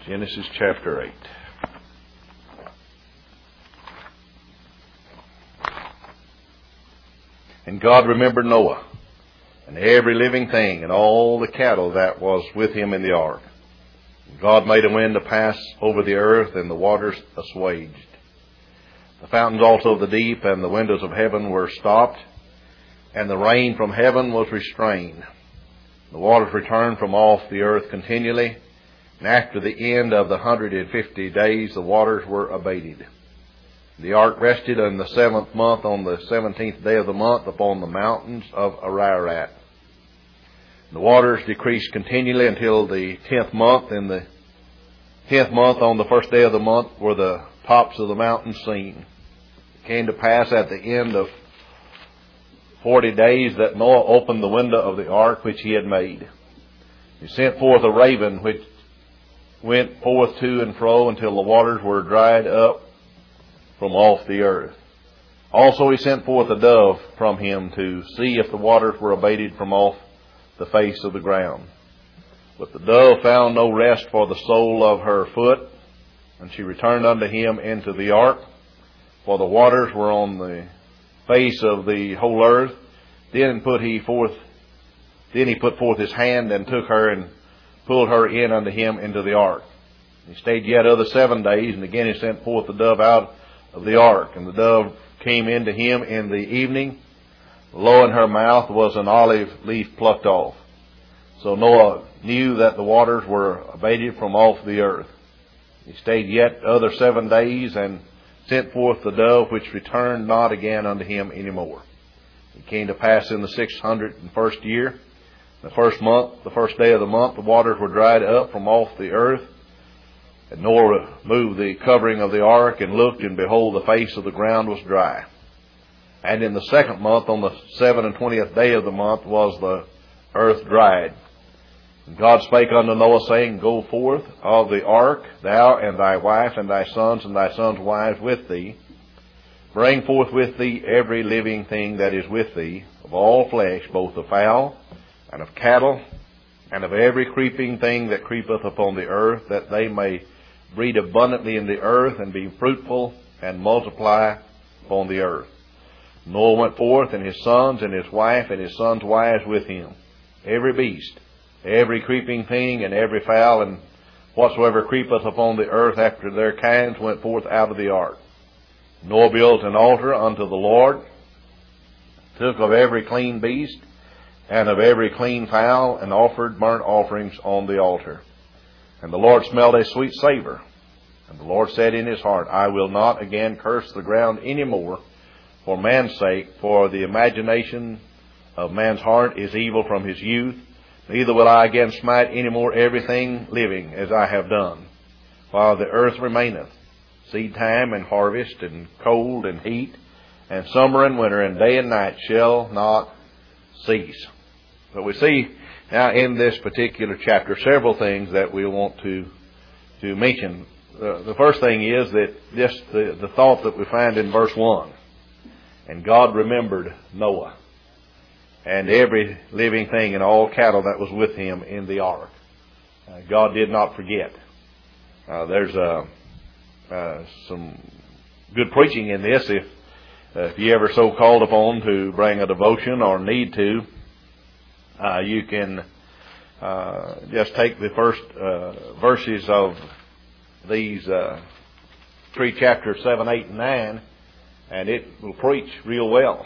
Genesis chapter 8. And God remembered Noah, and every living thing, and all the cattle that was with him in the ark. And God made a wind to pass over the earth, and the waters assuaged. The fountains also of the deep and the windows of heaven were stopped, and the rain from heaven was restrained. The waters returned from off the earth continually, and after the end of the 150 days the waters were abated. The ark rested in the 7th month on the 17th day of the month upon the mountains of Ararat. The waters decreased continually until the 10th month. In the 10th month on the first day of the month were the tops of the mountains seen. It came to pass at the end of 40 days that Noah opened the window of the ark which he had made. He sent forth a raven which went forth to and fro until the waters were dried up from off the earth. Also he sent forth a dove from him to see if the waters were abated from off the face of the ground. But the dove found no rest for the sole of her foot, and she returned unto him into the ark, for the waters were on the face of the whole earth. Then he put forth his hand and took her and pulled her in unto him into the ark. He stayed yet other 7 days, and again he sent forth the dove out of the ark. And the dove came into him in the evening. Lo, in her mouth was an olive leaf plucked off. So Noah knew that the waters were abated from off the earth. He stayed yet other 7 days, and sent forth the dove, which returned not again unto him any more. It came to pass in the 601st year, the first month, the first day of the month, the waters were dried up from off the earth. And Noah moved the covering of the ark, and looked, and behold, the face of the ground was dry. And in the 2nd month, on the 27th day of the month, was the earth dried. And God spake unto Noah, saying, Go forth of the ark, thou and thy wife, and thy sons wives with thee. Bring forth with thee every living thing that is with thee, of all flesh, both of fowl, and of cattle, and of every creeping thing that creepeth upon the earth, that they may breed abundantly in the earth, and be fruitful, and multiply upon the earth. Noah went forth, and his sons, and his wife, and his sons' wives with him. Every beast, every creeping thing, and every fowl, and whatsoever creepeth upon the earth after their kinds, went forth out of the ark. Noah built an altar unto the Lord, took of every clean beast, and of every clean fowl, and offered burnt offerings on the altar. And the Lord smelled a sweet savor. And the Lord said in his heart, I will not again curse the ground any more for man's sake, for the imagination of man's heart is evil from his youth. Neither will I again smite any more everything living as I have done, while the earth remaineth, seed time and harvest, and cold and heat, and summer and winter, and day and night shall not cease. But we see now in this particular chapter several things that we want to mention. The first thing is that the thought that we find in verse 1. And God remembered Noah, and every living thing and all cattle that was with him in the ark. God did not forget. There's some good preaching in this. If you ever so called upon to bring a devotion or need to, you can just take the first verses of these 3 chapters, 7, 8, and 9, and it will preach real well.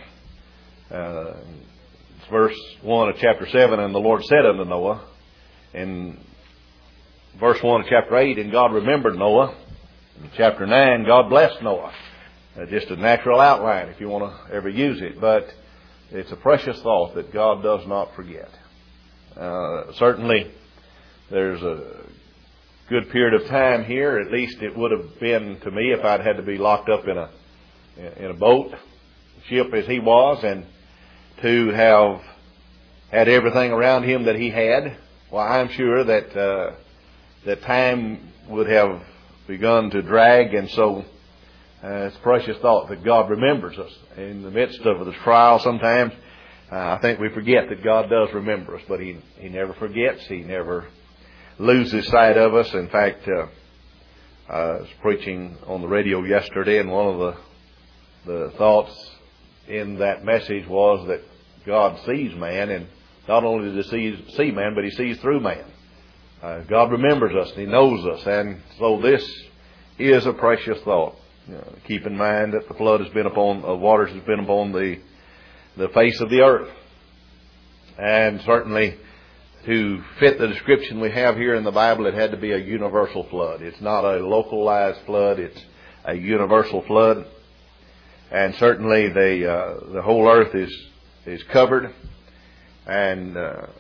It's verse 1 of chapter 7, and the Lord said unto Noah. In verse 1 of chapter 8, and God remembered Noah. In chapter 9, God blessed Noah. Just a natural outline if you want to ever use it. But it's a precious thought that God does not forget. Certainly, there's a good period of time here. At least it would have been to me if I'd had to be locked up in a boat, ship as he was, and to have had everything around him that he had. Well, I'm sure that that time would have begun to drag, and so it's a precious thought that God remembers us in the midst of the trial. Sometimes I think we forget that God does remember us, but He never forgets. He never loses sight of us. In fact, I was preaching on the radio yesterday, and one of the thoughts in that message was that God sees man, and not only does He see man, but He sees through man. God remembers us, and He knows us, and so this is a precious thought. Keep in mind that the flood has been upon, waters has been upon the face of the earth. And certainly, to fit the description we have here in the Bible, it had to be a universal flood. It's not a localized flood, it's a universal flood. And certainly the whole earth is covered. And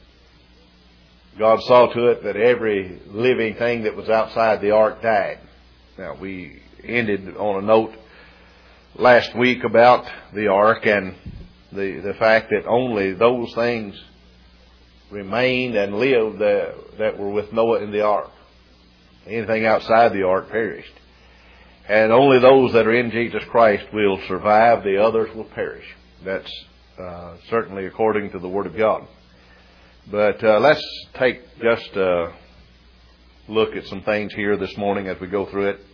God saw to it that every living thing that was outside the ark died. Now, we ended on a note last week about the ark and the fact that only those things remained and lived that were with Noah in the ark. Anything outside the ark perished. And only those that are in Jesus Christ will survive, the others will perish. That's certainly according to the Word of God. But let's take just a look at some things here this morning as we go through it.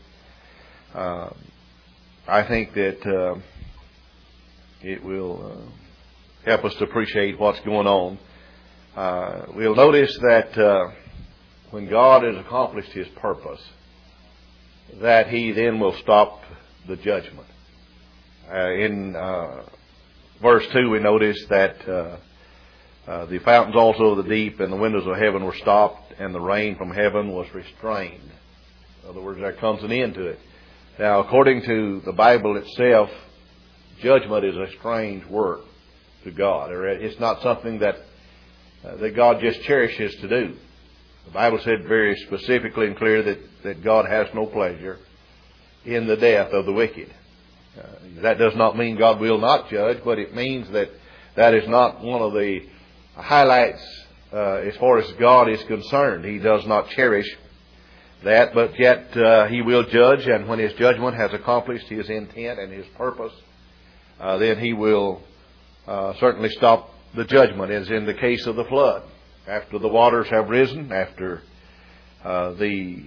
I think that it will help us to appreciate what's going on. We'll notice that when God has accomplished His purpose, that He then will stop the judgment. In verse 2 we notice that the fountains also of the deep and the windows of heaven were stopped, and the rain from heaven was restrained. In other words, there comes an end to it. Now, according to the Bible itself, judgment is a strange word to God. It's not something that God just cherishes to do. The Bible said very specifically and clear that God has no pleasure in the death of the wicked. That does not mean God will not judge, but it means that is not one of the highlights as far as God is concerned. He does not cherish that, but yet He will judge, and when His judgment has accomplished His intent and His purpose, then He will certainly stop the judgment, as in the case of the flood. After the waters have risen, after the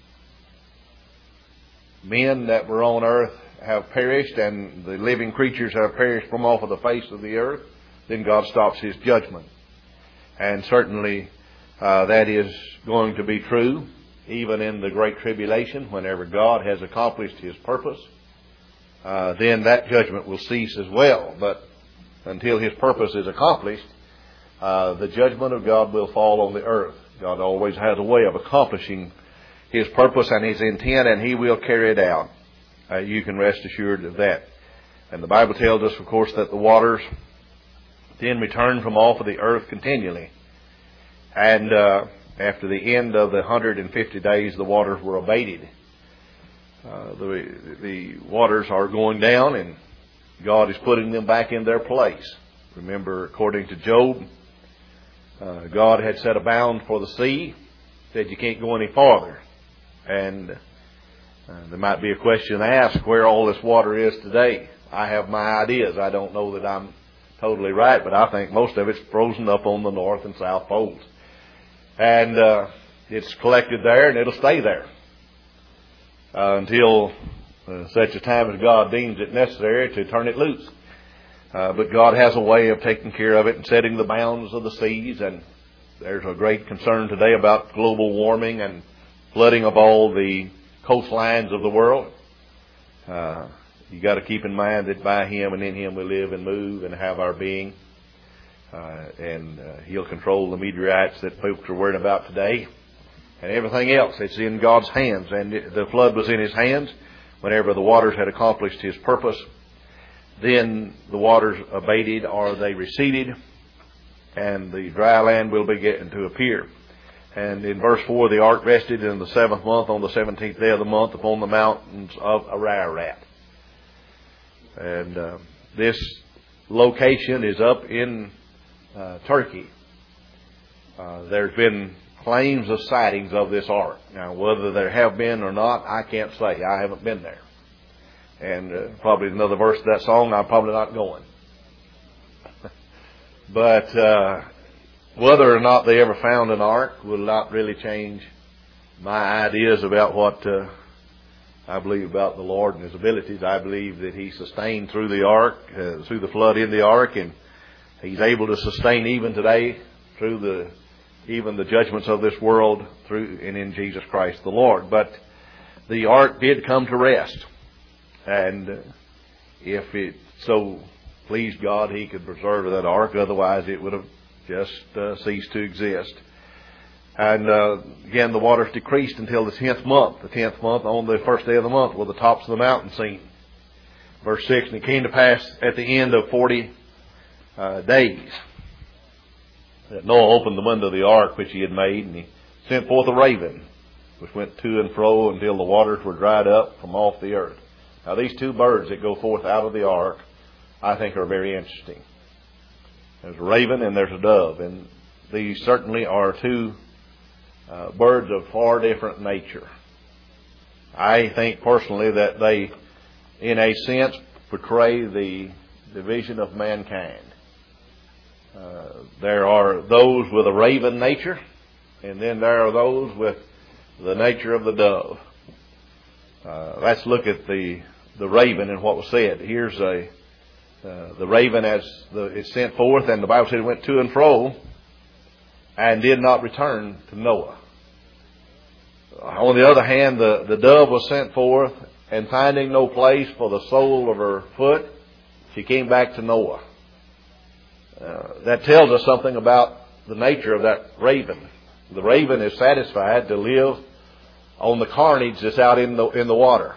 men that were on earth have perished and the living creatures have perished from off of the face of the earth, then God stops His judgment. And certainly that is going to be true even in the Great Tribulation. Whenever God has accomplished His purpose, then that judgment will cease as well. But until His purpose is accomplished, the judgment of God will fall on the earth. God always has a way of accomplishing His purpose and His intent, and He will carry it out. You can rest assured of that. And the Bible tells us, of course, that the waters then return from off of the earth continually. And after the end of the 150 days, the waters were abated. The waters are going down, and God is putting them back in their place. Remember, according to Job, God had set a bound for the sea, said you can't go any farther. And there might be a question asked where all this water is today. I have my ideas. I don't know that I'm totally right, but I think most of it's frozen up on the north and south poles. And it's collected there, and it'll stay there until such a time as God deems it necessary to turn it loose. But God has a way of taking care of it and setting the bounds of the seas. And there's a great concern today about global warming and flooding of all the coastlines of the world. You got to keep in mind that by Him and in Him we live and move and have our being. And He'll control the meteorites that folks are worried about today. And everything else, it's in God's hands. And the flood was in His hands. Whenever the waters had accomplished His purpose, then the waters abated or they receded, and the dry land will begin to appear. And in verse 4, the ark rested in the 7th month on the 17th day of the month upon the mountains of Ararat. And this location is up in Turkey. There's been claims of sightings of this ark. Now, whether there have been or not, I can't say. I haven't been there. And probably another verse of that song, I'm probably not going. But whether or not they ever found an ark will not really change my ideas about what I believe about the Lord and His abilities. I believe that He sustained through the ark, through the flood in the ark, and He's able to sustain even today through even the judgments of this world through and in Jesus Christ the Lord. But the ark did come to rest, and if it so pleased God, He could preserve that ark. Otherwise, it would have just ceased to exist. And again, the waters decreased until the 10th month. The 10th month, on the first day of the month, were the tops of the mountain seen. Verse 6, and it came to pass at the end of 40 days that Noah opened the window of the ark which he had made, and he sent forth a raven, which went to and fro until the waters were dried up from off the earth. Now, these two birds that go forth out of the ark, I think, are very interesting. There's a raven and there's a dove, and these certainly are two birds of far different nature. I think personally that they, in a sense, portray the division of mankind. There are those with a raven nature, and then there are those with the nature of the dove. Let's look at the raven and what was said. Here's the raven as it's sent forth, and the Bible said it went to and fro and did not return to Noah. On the other hand, the dove was sent forth, and finding no place for the sole of her foot, she came back to Noah. That tells us something about the nature of that raven. The raven is satisfied to live on the carnage that's out in the water.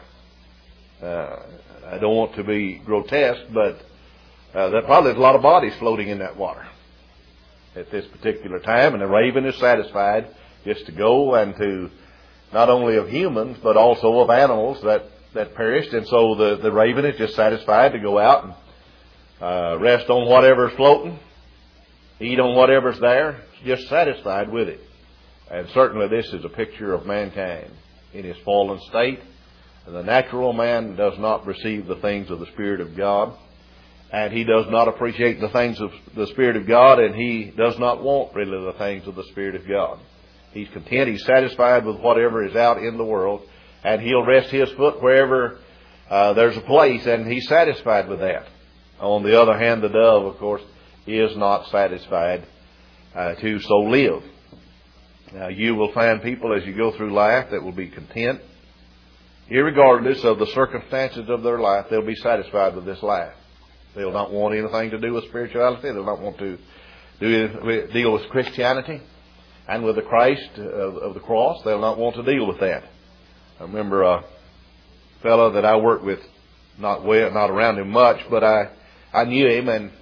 I don't want to be grotesque, but there probably is a lot of bodies floating in that water at this particular time, and the raven is satisfied just to go and to not only of humans but also of animals that perished. And so the raven is just satisfied to go out and rest on whatever's floating, eat on whatever's there, just satisfied with it. And certainly this is a picture of mankind in his fallen state. And the natural man does not receive the things of the Spirit of God, and he does not appreciate the things of the Spirit of God, and he does not want really the things of the Spirit of God. He's content, he's satisfied with whatever is out in the world, and he'll rest his foot wherever there's a place, and he's satisfied with that. On the other hand, the dove, of course, is not satisfied to so live. Now, you will find people as you go through life that will be content. Irregardless of the circumstances of their life, they'll be satisfied with this life. They'll not want anything to do with spirituality. They'll not want to deal with Christianity and with the Christ of the cross. They'll not want to deal with that. I remember a fellow that I worked with, not around him much, but I knew him, and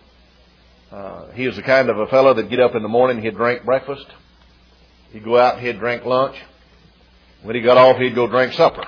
he was the kind of a fellow that'd get up in the morning, he'd drink breakfast, he'd go out and he'd drink lunch. When he got off, he'd go drink supper.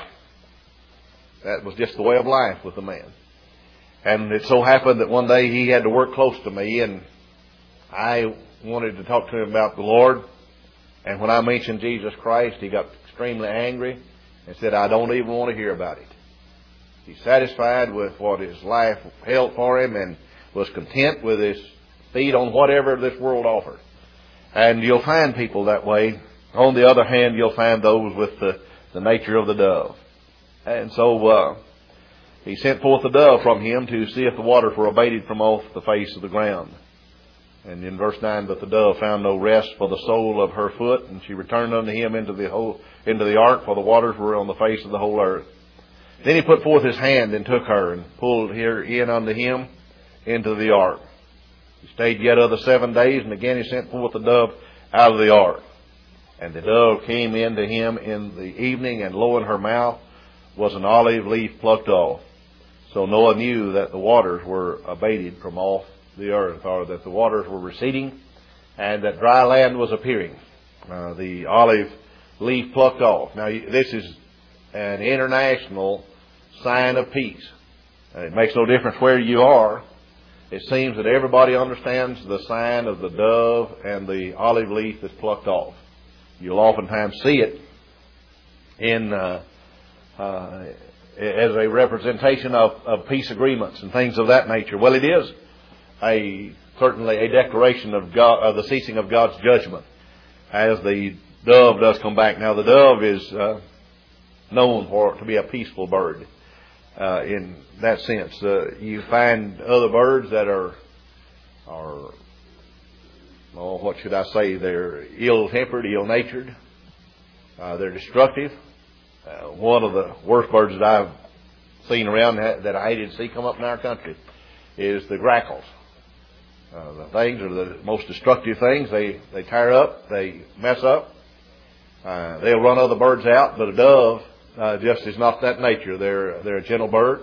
That was just the way of life with the man. And it so happened that one day he had to work close to me, and I wanted to talk to him about the Lord. And when I mentioned Jesus Christ, he got extremely angry and said, I don't even want to hear about it. He's satisfied with what his life held for him and was content with his feet on whatever this world offered. And you'll find people that way. On the other hand, you'll find those with the nature of the dove. And so he sent forth the dove from him to see if the waters were abated from off the face of the ground. And in verse 9, but the dove found no rest for the sole of her foot, and she returned unto him into the ark, for the waters were on the face of the whole earth. Then he put forth his hand and took her and pulled her in unto him into the ark. He stayed yet other 7 days, and again he sent forth the dove out of the ark. And the dove came in to him in the evening, and lo, in her mouth was an olive leaf plucked off. So Noah knew that the waters were abated from off the earth, or that the waters were receding, and that dry land was appearing. The olive leaf plucked off. Now, this is an international sign of peace. It makes no difference where you are. It seems that everybody understands the sign of the dove and the olive leaf that's plucked off. You'll oftentimes see it in as a representation of peace agreements and things of that nature. Well, it is a certainly a declaration of God, of the ceasing of God's judgment, as the dove does come back. Now, the dove is known to be a peaceful bird. In that sense, you find other birds that are what should I say? They're ill-tempered, ill-natured. They're destructive. One of the worst birds that I've seen around that I hated to see come up in our country is the grackles. The things are the most destructive things. They tear up, they mess up. They'll run other birds out, but a dove just is not that nature. They're a gentle bird,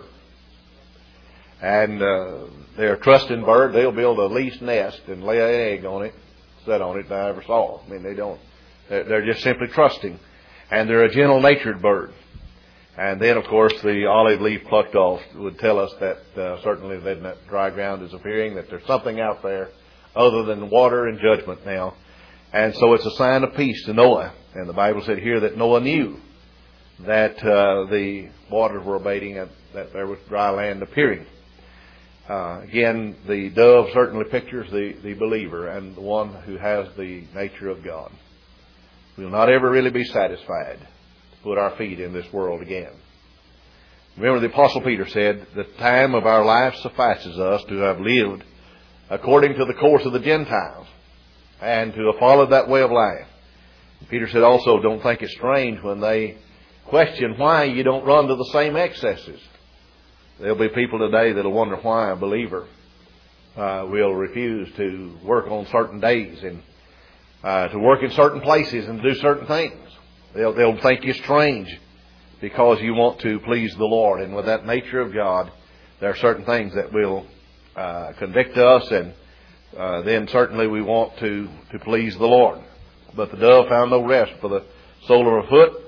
and they're a trusting bird. They'll build a least nest and lay an egg on it, sit on it. I ever saw. I mean, they don't. They're just simply trusting, and they're a gentle-natured bird. And then, of course, the olive leaf plucked off would tell us that certainly then that dry ground is appearing, that there's something out there other than water and judgment now. And so it's a sign of peace to Noah. And the Bible said here that Noah knew that the waters were abating and that there was dry land appearing. Again, the dove certainly pictures the believer and the one who has the nature of God. We'll not ever really be satisfied to put our feet in this world again. Remember, the Apostle Peter said, the time of our life suffices us to have lived according to the course of the Gentiles and to have followed that way of life. Peter said also, don't think it strange when they question why you don't run to the same excesses. There'll be people today that'll wonder why a believer will refuse to work on certain days and to work in certain places and do certain things. They'll think you strange because you want to please the Lord. And with that nature of God, there are certain things that will convict us, and then certainly we want to please the Lord. But the dove found no rest for the sole of her foot,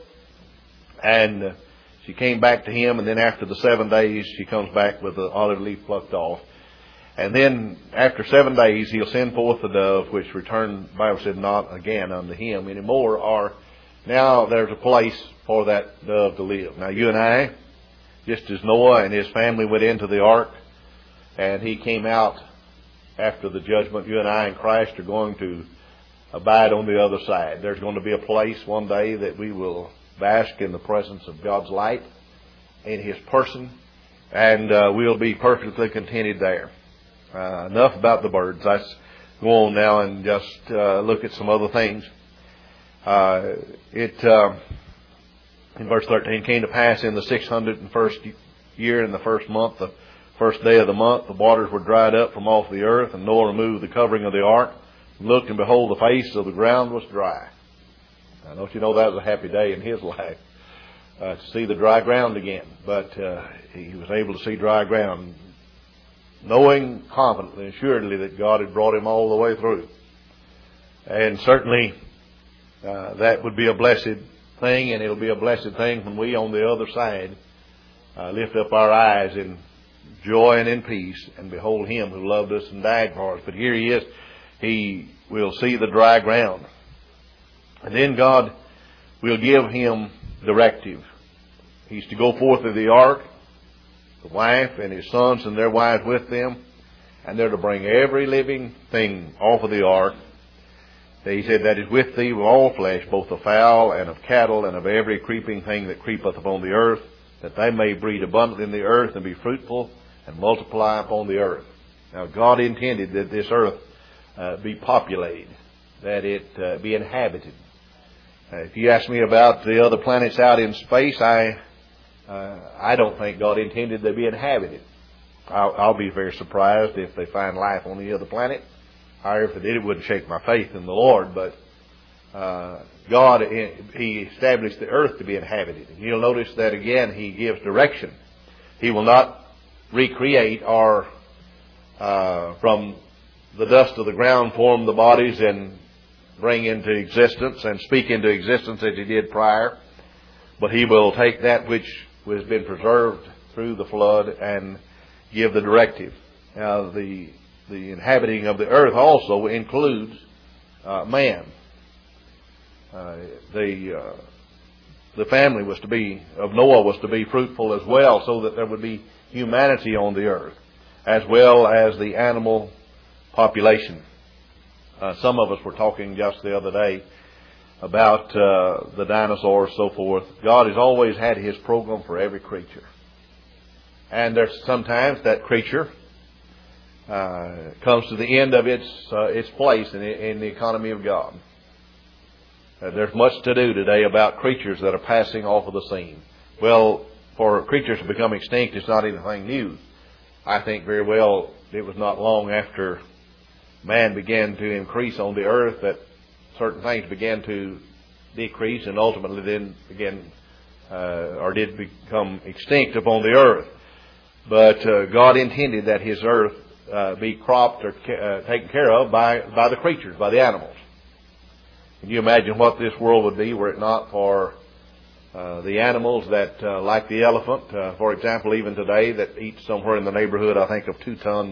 and she came back to him, and then after the 7 days, she comes back with the olive leaf plucked off. And then after 7 days, he'll send forth the dove, which returned, the Bible said, not again unto him anymore, or now there's a place for that dove to live. Now you and I, just as Noah and his family went into the ark, and he came out after the judgment, you and I in Christ are going to abide on the other side. There's going to be a place one day that we will bask in the presence of God's light in His person, and we'll be perfectly contented there. Enough about the birds. Let's go on now and just look at some other things. In verse 13, came to pass in the 601st year, in the first month, the first day of the month, the waters were dried up from off the earth, and Noah removed the covering of the ark, and looked, and behold, the face of the ground was dry. Now, don't you know that was a happy day in his life, to see the dry ground again. But he was able to see dry ground, knowing confidently and assuredly that God had brought him all the way through. And certainly that would be a blessed thing, and it'll be a blessed thing when we on the other side lift up our eyes in joy and in peace and behold Him who loved us and died for us. But here he is. He will see the dry ground. And then God will give him directive. He's to go forth of the ark, the wife and his sons and their wives with them, and they're to bring every living thing off of the ark. He said, that is with thee with all flesh, both of fowl and of cattle and of every creeping thing that creepeth upon the earth, that they may breed abundantly in the earth and be fruitful and multiply upon the earth. Now God intended that this earth be populated, that it be inhabited. If you ask me about the other planets out in space, I don't think God intended they be inhabited. I'll be very surprised if they find life on the other planet. However, if they did, it wouldn't shake my faith in the Lord. But God, He established the earth to be inhabited. And you'll notice that again, He gives direction. He will not recreate or from the dust of the ground form the bodies and bring into existence and speak into existence as He did prior. But He will take that which has been preserved through the flood and give the directive. Now, the inhabiting of the earth also includes man. The family was to be, of Noah was to be fruitful as well, so that there would be humanity on the earth, as well as the animal population. Some of us were talking just the other day about the dinosaurs, so forth. God has always had His program for every creature. And there's sometimes that creature comes to the end of its place in the economy of God. There's much to do today about creatures that are passing off of the scene. Well, for creatures to become extinct is not anything new. I think very well it was not long after man began to increase on the earth that certain things began to decrease and ultimately then did become extinct upon the earth. But God intended that His earth be cropped or taken care of by the creatures, by the animals. Can you imagine what this world would be were it not for the animals that, like the elephant, for example, even today, that eats somewhere in the neighborhood, I think, of 2 tons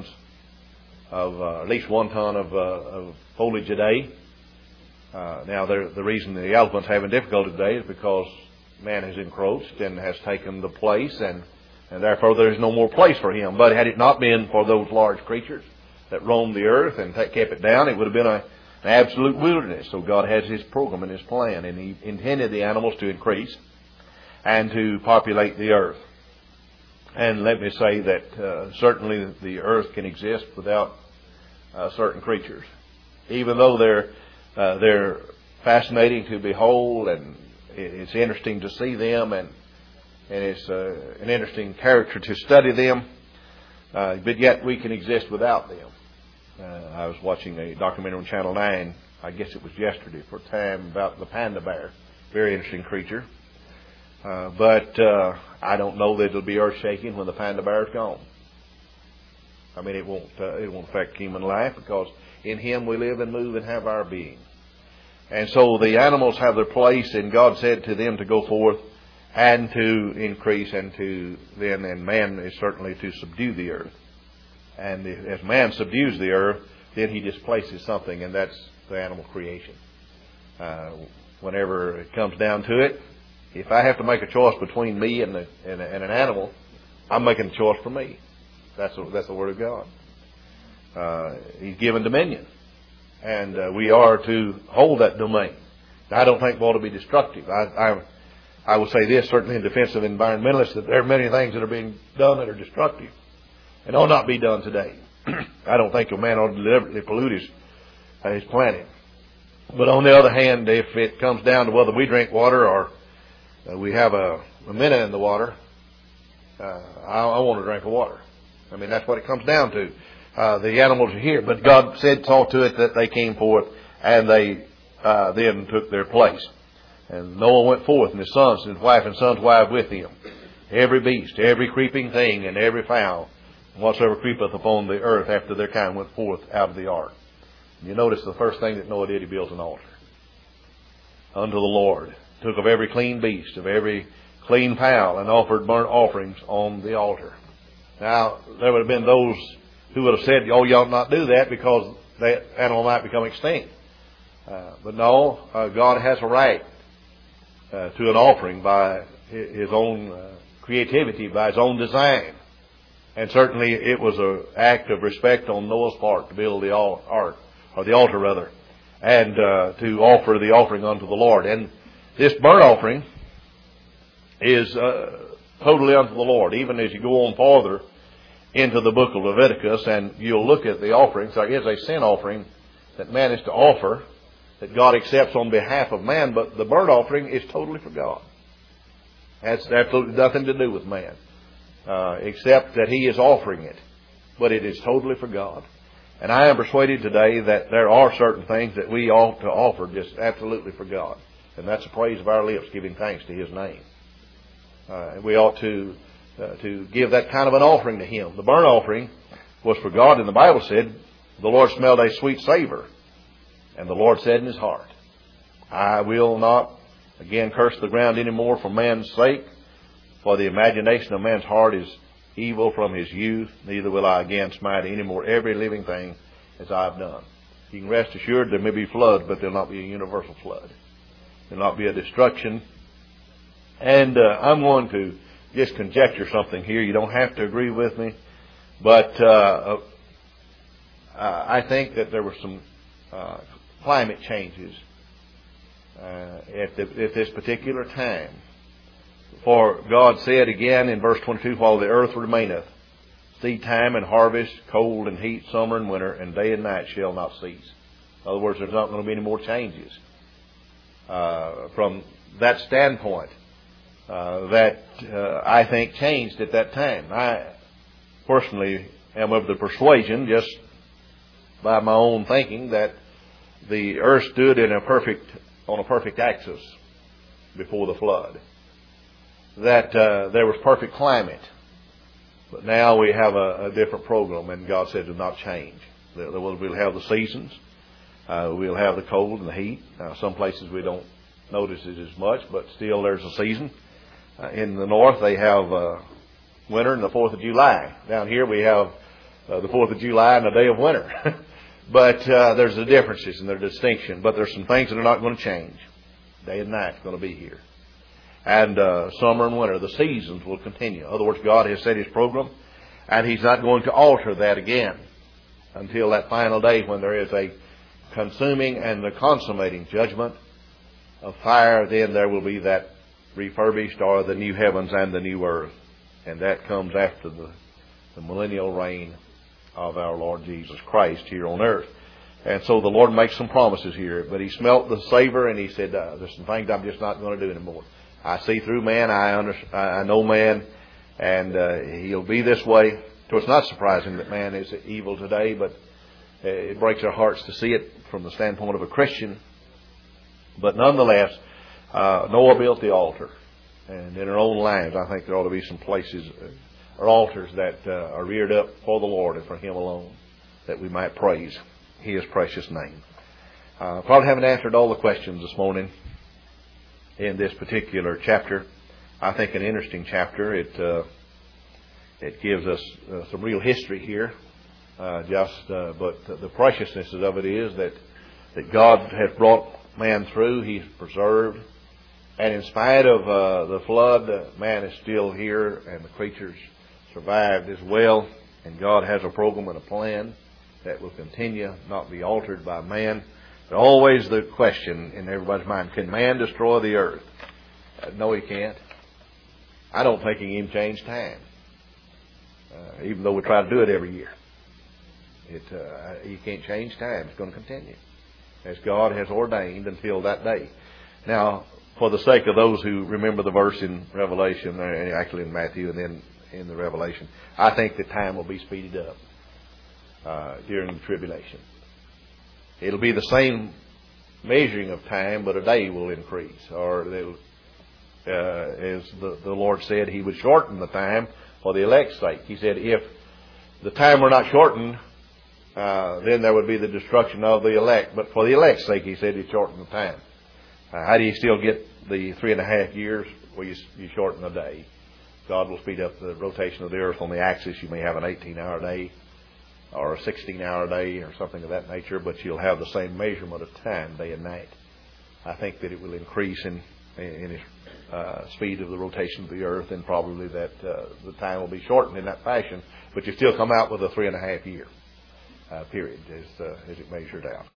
of, at least 1 ton of foliage a day. Now, the reason the elephant's having difficulty today is because man has encroached and has taken the place, and therefore there is no more place for him. But had it not been for those large creatures that roamed the earth and kept it down, it would have been an absolute wilderness. So God has His program and His plan, and He intended the animals to increase and to populate the earth. And let me say that certainly the earth can exist without certain creatures, even though they're fascinating to behold, and it's interesting to see them, and it's an interesting character to study them. But yet we can exist without them. I was watching a documentary on Channel 9, I guess it was yesterday, for a time, about the panda bear. Very interesting creature. But I don't know that it'll be earth-shaking when the panda bear is gone. I mean, it won't affect human life, because in Him we live and move and have our being. And so the animals have their place, and God said to them to go forth and to increase, and man is certainly to subdue the earth. And as man subdues the earth, then he displaces something, and that's the animal creation. Whenever it comes down to it, if I have to make a choice between me and an animal, I'm making a choice for me. That's the Word of God. He's given dominion, and we are to hold that domain. Now, I don't think we ought to be destructive. I will say this, certainly in defense of environmentalists, that there are many things that are being done that are destructive and ought not be done today. I don't think a man ought to deliberately pollute his planet. But on the other hand, if it comes down to whether we drink water or we have a minnow in the water, I want to drink the water. I mean, that's what it comes down to. The animals are here, but God saw to it that they came forth, and they then took their place. And Noah went forth, and his sons, and his wife, and son's wife with him. Every beast, every creeping thing, and every fowl, and whatsoever creepeth upon the earth after their kind, went forth out of the ark. And you notice the first thing that Noah did, he built an altar unto the Lord. Took of every clean beast, of every clean fowl, and offered burnt offerings on the altar. Now, there would have been those who would have said, "Oh, you ought not do that because that animal might become extinct." But no, God has a right to an offering by His own creativity, by His own design. And certainly it was an act of respect on Noah's part to build the ark, or the altar rather, and to offer the offering unto the Lord. And this burnt offering is totally unto the Lord. Even as you go on farther into the book of Leviticus, and you'll look at the offerings, there is a sin offering that man is to offer, that God accepts on behalf of man, but the burnt offering is totally for God. It has absolutely nothing to do with man, except that He is offering it. But it is totally for God. And I am persuaded today that there are certain things that we ought to offer just absolutely for God. And that's the praise of our lips, giving thanks to His name. And we ought to give that kind of an offering to Him. The burnt offering was for God, and the Bible said, the Lord smelled a sweet savor. And the Lord said in His heart, I will not again curse the ground any more for man's sake, for the imagination of man's heart is evil from his youth, neither will I again smite any more every living thing as I have done. You can rest assured there may be floods, but there'll not be a universal flood. There'll not be a destruction. And I'm going to just conjecture something here. You don't have to agree with me, but I think that there were some climate changes at this particular time. For God said again in verse 22, while the earth remaineth, seed time and harvest, cold and heat, summer and winter, and day and night shall not cease. In other words, there's not going to be any more changes. From that standpoint, that I think changed at that time. I personally am of the persuasion, just by my own thinking, that the earth stood on a perfect axis before the flood. That there was perfect climate. But now we have a different program, and God said it will not change. We'll have the seasons. We'll have the cold and the heat. Some places we don't notice it as much, but still there's a season. In the north they have winter and the 4th of July. Down here we have the 4th of July and a day of winter. But there's the differences and their distinction. But there's some things that are not going to change. Day and night is going to be here. And summer and winter, the seasons will continue. In other words, God has set His program, and He's not going to alter that again until that final day when there is a consuming and the consummating judgment of fire. Then there will be that refurbished, or the new heavens and the new earth. And that comes after the millennial reign of our Lord Jesus Christ here on earth. And so the Lord makes some promises here. But He smelt the savor, and He said, there's some things I'm just not going to do anymore. I see through man, I know man, and he'll be this way. So it's not surprising that man is evil today, but it breaks our hearts to see it from the standpoint of a Christian. But nonetheless, Noah built the altar. And in our own lives, I think there ought to be some places or altars that are reared up for the Lord and for Him alone, that we might praise His precious name. Probably haven't answered all the questions this morning in this particular chapter. I think an interesting chapter. It gives us some real history here. But the preciousness of it is that God has brought man through. He's preserved. And in spite of the flood, man is still here, and the creatures survived as well. And God has a program and a plan that will continue, not be altered by man. But always the question in everybody's mind, can man destroy the earth? No, he can't. I don't think he can even change time, even though we try to do it every year. You can't change time. It's going to continue as God has ordained until that day. Now, for the sake of those who remember the verse in Revelation, actually in Matthew and then in the Revelation, I think that time will be speeded up during the tribulation. It'll be the same measuring of time, but a day will increase. Or as the Lord said, He would shorten the time for the elect's sake. He said, if the time were not shortened, then there would be the destruction of the elect. But for the elect's sake, He said He'd shorten the time. How do you still get the 3.5 years? Well, you shorten a day. God will speed up the rotation of the earth on the axis. You may have an 18-hour day or a 16-hour day or something of that nature, but you'll have the same measurement of time, day and night. I think that it will increase in its speed of the rotation of the earth, and probably that the time will be shortened in that fashion, but you still come out with a 3.5 year period as it measured out.